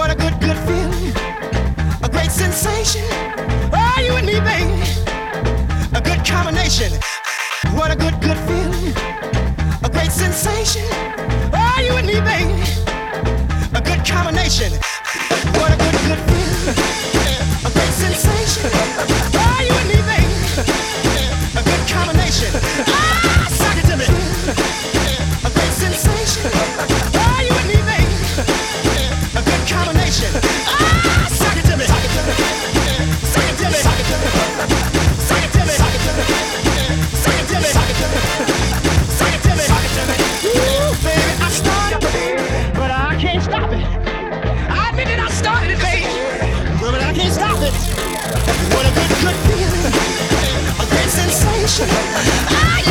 What a good, good feeling. A great sensation. Oh, you and me, baby. A good combination. What a good, good feeling. A great sensation. Oh, you and me, baby. A good combination. What a good, good feeling. A great sensation. Oh, you and me, baby. A good combination. Ah, suck it to me. A great sensation. Oh, you and me, baby. A good combination. Ah, suck it to me. Suck it to me. Suck it to me. Suck it to me. Suck it to me. Suck it to me. Suck it to me. Suck it to me. Suck it to me. Suck it to me. Ooh, baby, I started, but I can't stop it. I admit that I started it, baby, but I can't stop it. What a good, good feeling. A great sensation. Ah,